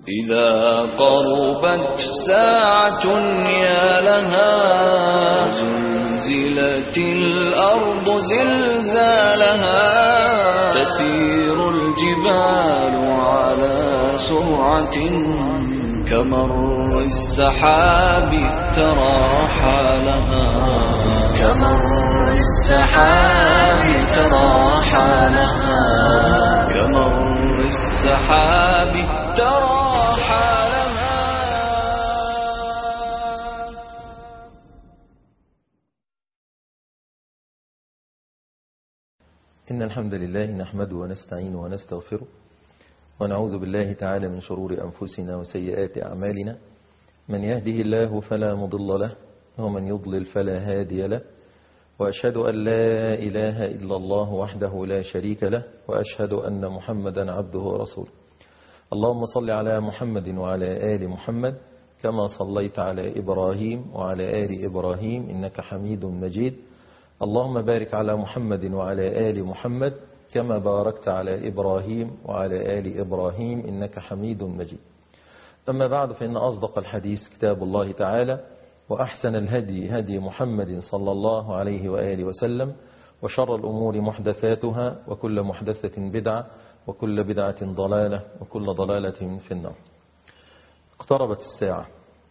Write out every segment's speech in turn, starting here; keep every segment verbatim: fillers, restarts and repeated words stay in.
إذا قربت ساعة يا لها زلزلت الأرض زلزالها تسير الجبال على سرعة كمر السحاب ترى حالها كمر السحاب ترى حالها كمر السحاب ترى حالها. إن الحمد لله نحمده ونستعينه ونستغفره ونعوذ بالله تعالى من شرور أنفسنا وسيئات أعمالنا. من يهده الله فلا مضل له ومن يضلل فلا هادي له، وأشهد أن لا إله إلا الله وحده لا شريك له، وأشهد أن محمدا عبده ورسوله. اللهم صل على محمد وعلى آل محمد كما صليت على إبراهيم وعلى آل إبراهيم إنك حميد مجيد. اللهم بارك على محمد وعلى آل محمد كما باركت على إبراهيم وعلى آل إبراهيم إنك حميد مجيد. أما بعد، فإن أصدق الحديث كتاب الله تعالى، وأحسن الهدي هدي محمد صلى الله عليه وآله وسلم، وشر الأمور محدثاتها، وكل محدثة بدعة، وكل بدعة ضلالة، وكل ضلالة في النار. اقتربت الساعة.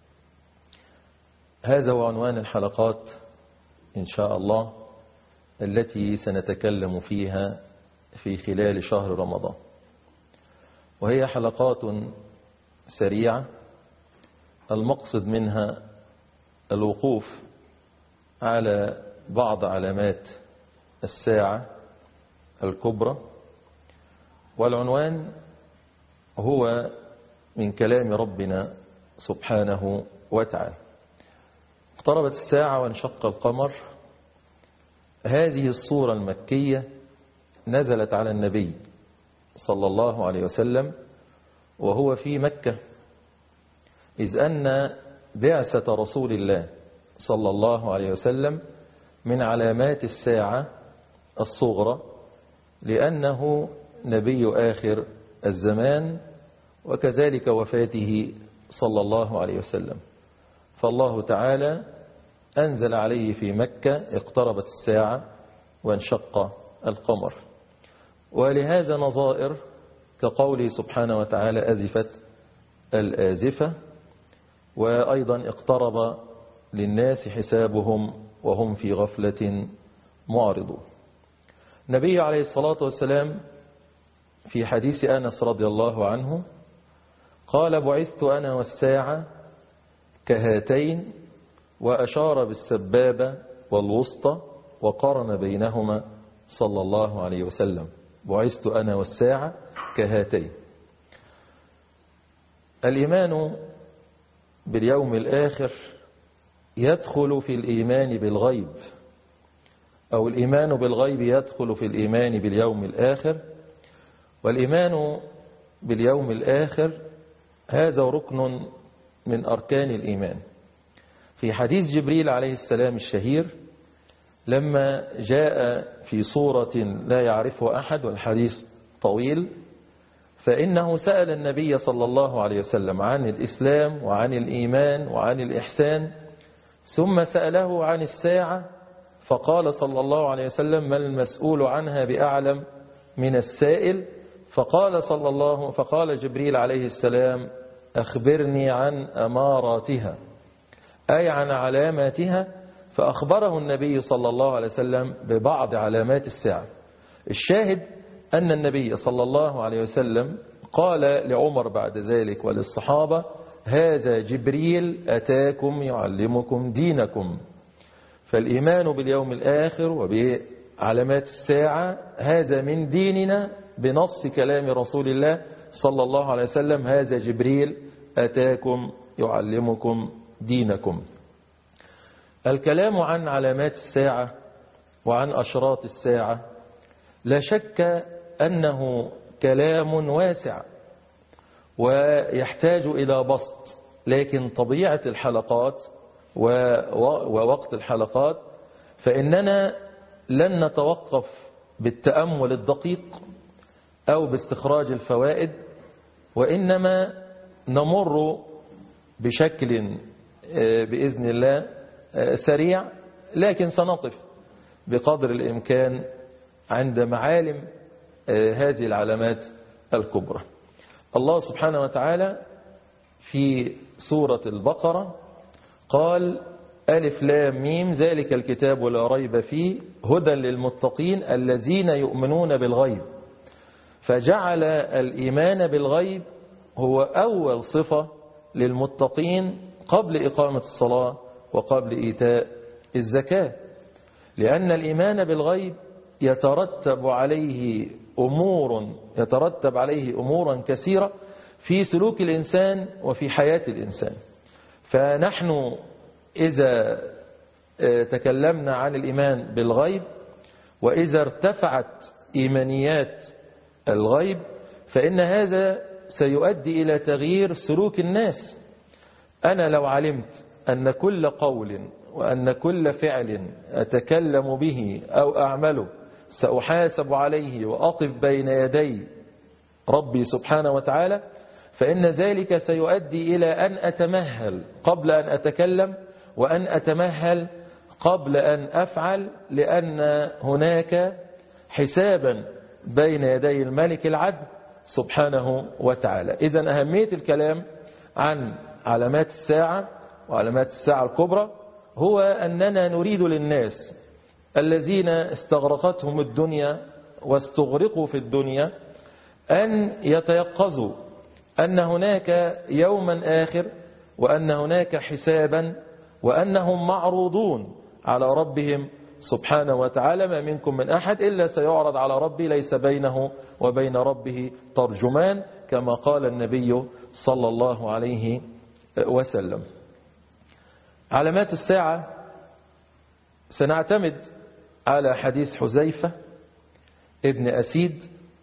هذا هو عنوان الحلقات إن شاء الله التي سنتكلم فيها في خلال شهر رمضان، وهي حلقات سريعة المقصد منها الوقوف على بعض علامات الساعة الكبرى. والعنوان هو من كلام ربنا سبحانه وتعالى: اقتربت الساعة وانشق القمر. هذه الصورة المكية نزلت على النبي صلى الله عليه وسلم وهو في مكة، إذ أن بعثة رسول الله صلى الله عليه وسلم من علامات الساعة الصغرى، لأنه نبي آخر الزمان، وكذلك وفاته صلى الله عليه وسلم. فالله تعالى أنزل عليه في مكة: اقتربت الساعة وانشق القمر. ولهذا نظائر كقوله سبحانه وتعالى: أزفت الآزفة، وأيضا اقترب للناس حسابهم وهم في غفلة معرضون. النبي عليه الصلاة والسلام في حديث أنس رضي الله عنه قال: بعثت أنا والساعة كهاتين، وأشار بالسبابة والوسطى وقرن بينهما صلى الله عليه وسلم. بعثت أنا والساعة كهاتين. الإيمان باليوم الآخر يدخل في الإيمان بالغيب، أو الإيمان بالغيب يدخل في الإيمان باليوم الآخر. والإيمان باليوم الآخر هذا ركن من أركان الإيمان. في حديث جبريل عليه السلام الشهير لما جاء في صورة لا يعرفه أحد، والحديث طويل، فإنه سأل النبي صلى الله عليه وسلم عن الإسلام وعن الإيمان وعن الإحسان، ثم سأله عن الساعة، فقال صلى الله عليه وسلم: ما المسؤول عنها بأعلم من السائل؟ فقال صلى الله فقال جبريل عليه السلام: أخبرني عن أماراتها، أي عن علاماتها. فأخبره النبي صلى الله عليه وسلم ببعض علامات الساعة. الشاهد أن النبي صلى الله عليه وسلم قال لعمر بعد ذلك وللصحابة: هذا جبريل أتاكم يعلمكم دينكم. فالإيمان باليوم الآخر وبعلامات الساعة هذا من ديننا بنص كلام رسول الله صلى الله عليه وسلم: هذا جبريل أتاكم يعلمكم دينكم. الكلام عن علامات الساعة وعن أشراط الساعة لا شك أنه كلام واسع ويحتاج إلى بسط، لكن طبيعة الحلقات ووقت الحلقات فإننا لن نتوقف بالتأمل الدقيق أو باستخراج الفوائد، وإنما نمر بشكل بإذن الله سريع، لكن سنقف بقدر الإمكان عند معالم هذه العلامات الكبرى. الله سبحانه وتعالى في سورة البقرة قال: ألف لام ميم ذلك الكتاب لا ريب فيه هدى للمتقين الذين يؤمنون بالغيب. فجعل الإيمان بالغيب هو أول صفة للمتقين قبل إقامة الصلاة وقبل إيتاء الزكاة، لأن الإيمان بالغيب يترتب عليه أمور يترتب عليه أمورا كثيرة في سلوك الإنسان وفي حياة الإنسان. فنحن إذا تكلمنا عن الإيمان بالغيب وإذا ارتفعت إيمانيات الغيب فإن هذا سيؤدي إلى تغيير سلوك الناس. أنا لو علمت أن كل قول وأن كل فعل أتكلم به أو أعمله سأحاسب عليه وأقف بين يدي ربي سبحانه وتعالى، فإن ذلك سيؤدي إلى أن أتمهل قبل أن أتكلم وأن أتمهل قبل أن أفعل، لأن هناك حسابا بين يدي الملك العدل سبحانه وتعالى. إذن أهمية الكلام عن علامات الساعة وعلامات الساعة الكبرى هو أننا نريد للناس الذين استغرقتهم الدنيا واستغرقوا في الدنيا أن يتيقظوا أن هناك يوما آخر وأن هناك حسابا وأنهم معروضون على ربهم سبحانه وتعالى. ما منكم من أحد إلا سيعرض على ربي ليس بينه وبين ربه ترجمان، كما قال النبي صلى الله عليه وسلم. علامات الساعة سنعتمد على حديث حذيفة ابن أسيد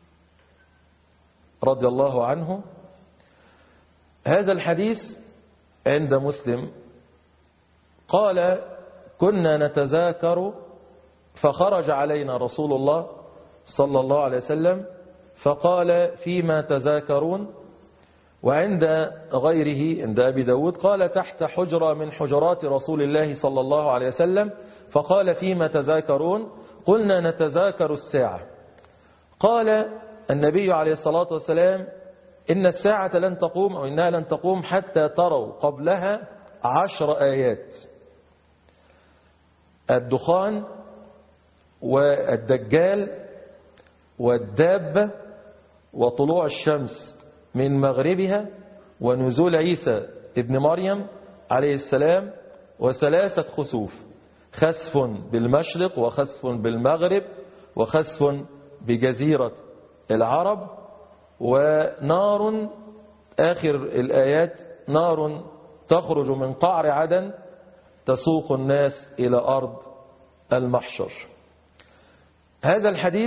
رضي الله عنه. هذا الحديث عند مسلم قال: كنا نتذاكر فخرج علينا رسول الله صلى الله عليه وسلم فقال: فيما تذاكرون؟ وعند غيره عند أبي داود قال: تحت حجرة من حجرات رسول الله صلى الله عليه وسلم فقال: فيما تذاكرون؟ قلنا: نتذاكر الساعة. قال النبي عليه الصلاة والسلام: إن الساعة لن تقوم أو إنها لن تقوم حتى تروا قبلها عشر آيات: الدخان والدجال والدابة وطلوع الشمس من مغربها ونزول عيسى ابن مريم عليه السلام وثلاثة خسوف: خسف بالمشرق وخسف بالمغرب وخسف بجزيرة العرب، ونار آخر الآيات نار تخرج من قعر عدن تسوق الناس إلى أرض المحشر. هذا الحديث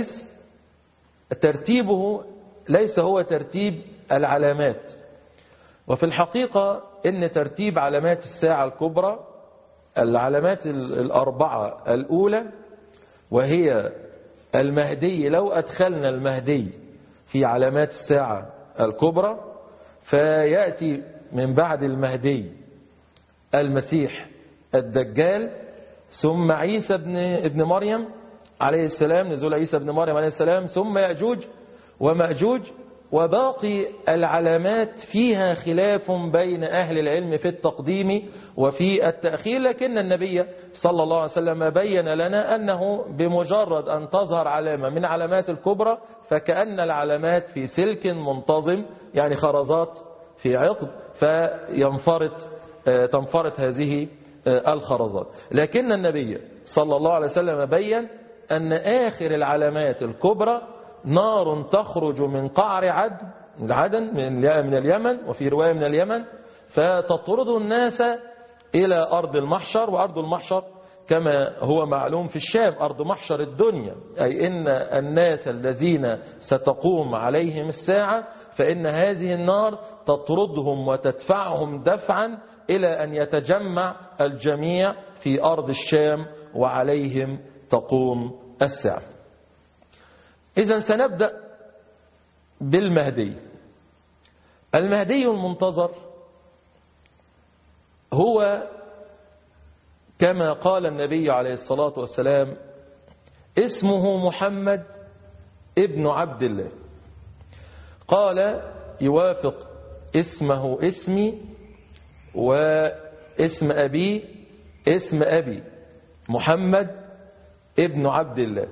ترتيبه ليس هو ترتيب العلامات، وفي الحقيقة إن ترتيب علامات الساعة الكبرى العلامات الأربعة الأولى، وهي المهدي. لو أدخلنا المهدي في علامات الساعة الكبرى فيأتي من بعد المهدي المسيح الدجال، ثم عيسى ابن, ابن مريم عليه السلام، نزول عيسى ابن مريم عليه السلام، ثم يأجوج ومأجوج. وباقي العلامات فيها خلاف بين أهل العلم في التقديم وفي التأخير، لكن النبي صلى الله عليه وسلم بين لنا أنه بمجرد أن تظهر علامة من علامات الكبرى فكأن العلامات في سلك منتظم، يعني خرزات في عقد، فينفرط تنفرط هذه الخرزات. لكن النبي صلى الله عليه وسلم بين أن آخر العلامات الكبرى نار تخرج من قعر عدن عدن من اليمن، وفي رواية من اليمن، فتطرد الناس إلى أرض المحشر. وأرض المحشر كما هو معلوم في الشام أرض محشر الدنيا، أي إن الناس الذين ستقوم عليهم الساعة فإن هذه النار تطردهم وتدفعهم دفعا إلى أن يتجمع الجميع في أرض الشام وعليهم تقوم الساعة. إذن سنبدأ بالمهدي. المهدي المنتظر هو كما قال النبي عليه الصلاة والسلام اسمه محمد ابن عبد الله، قال يوافق اسمه اسمي واسم أبي اسم أبي محمد ابن عبد الله.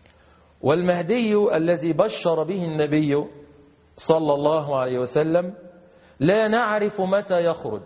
والمهدي الذي بشر به النبي صلى الله عليه وسلم لا نعرف متى يخرج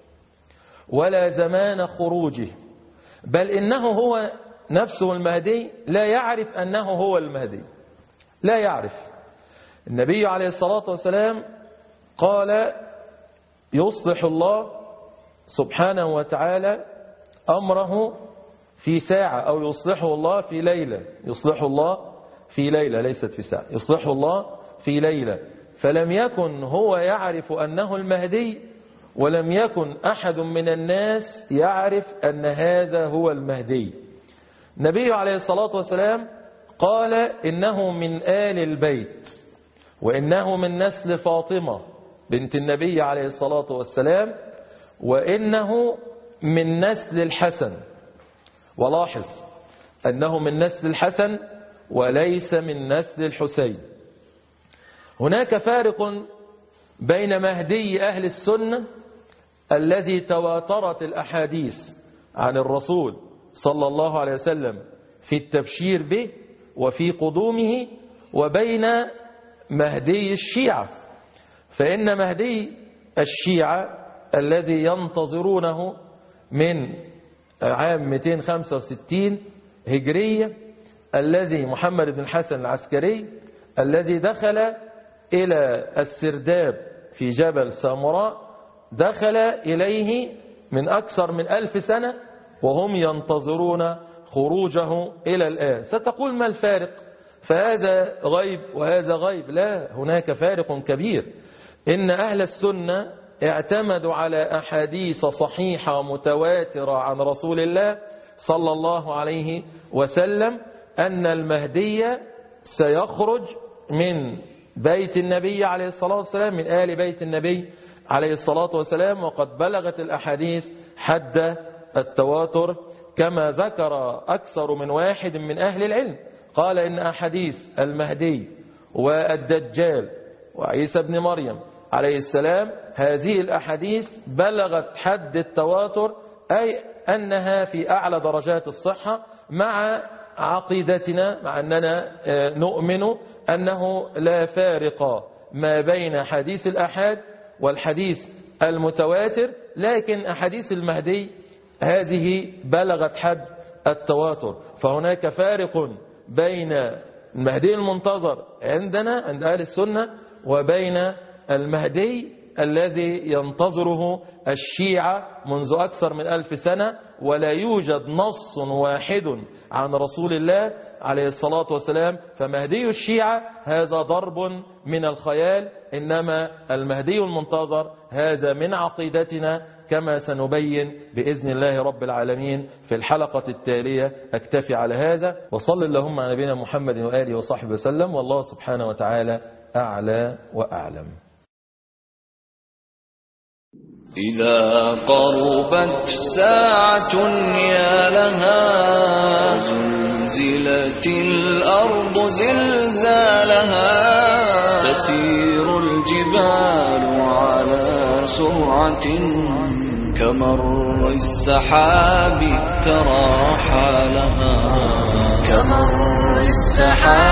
ولا زمان خروجه، بل إنه هو نفسه المهدي لا يعرف أنه هو المهدي، لا يعرف. النبي عليه الصلاة والسلام قال يصلح الله سبحانه وتعالى أمره في ساعة، أو يصلحه الله في ليلة، يصلحه الله في ليلة ليست في ساعة، يصلحه الله في ليلة. فلم يكن هو يعرف أنه المهدي، ولم يكن أحد من الناس يعرف أن هذا هو المهدي. النبي عليه الصلاة والسلام قال إنه من آل البيت، وإنه من نسل فاطمة بنت النبي عليه الصلاة والسلام، وإنه من نسل الحسن. ولاحظ أنه من نسل الحسن وليس من نسل الحسين. هناك فارق بين مهدي أهل السنة الذي تواترت الأحاديث عن الرسول صلى الله عليه وسلم في التبشير به وفي قدومه، وبين مهدي الشيعة. فإن مهدي الشيعة الذي ينتظرونه من عام مئتين وخمسة وستين هجرية، الذي محمد بن الحسن العسكري الذي دخل إلى السرداب في جبل سامراء، دخل إليه من أكثر من ألف سنة وهم ينتظرون خروجه إلى الآن. ستقول ما الفارق؟ فهذا غيب وهذا غيب. لا، هناك فارق كبير. إن أهل السنة اعتمدوا على أحاديث صحيحة متواترة عن رسول الله صلى الله عليه وسلم أن المهدي سيخرج من بيت النبي عليه الصلاة والسلام، من آل بيت النبي عليه الصلاة والسلام. وقد بلغت الأحاديث حد التواتر كما ذكر أكثر من واحد من أهل العلم. قال إن أحاديث المهدي والدجال وعيسى بن مريم عليه السلام هذه الأحاديث بلغت حد التواتر، أي أنها في أعلى درجات الصحة، مع عقيدتنا، مع أننا نؤمن أنه لا فارق ما بين حديث الأحاد والحديث المتواتر، لكن أحاديث المهدي هذه بلغت حد التواتر. فهناك فارق بين المهدي المنتظر عندنا عند أهل السنة وبين المهدي الذي ينتظره الشيعة منذ أكثر من ألف سنة، ولا يوجد نص واحد عن رسول الله عليه الصلاة والسلام. فمهدي الشيعة هذا ضرب من الخيال، إنما المهدي المنتظر هذا من عقيدتنا كما سنبين بإذن الله رب العالمين في الحلقة التالية. أكتفي على هذا، وصل اللهم على نبينا محمد وآله وصحبه وسلم، والله سبحانه وتعالى أعلى وأعلم. إذا قربت ساعة يا لها، زلزلت الأرض زلزالها، تسير الجبال على سرعة كمر السحاب ترى حالها، كمر السحاب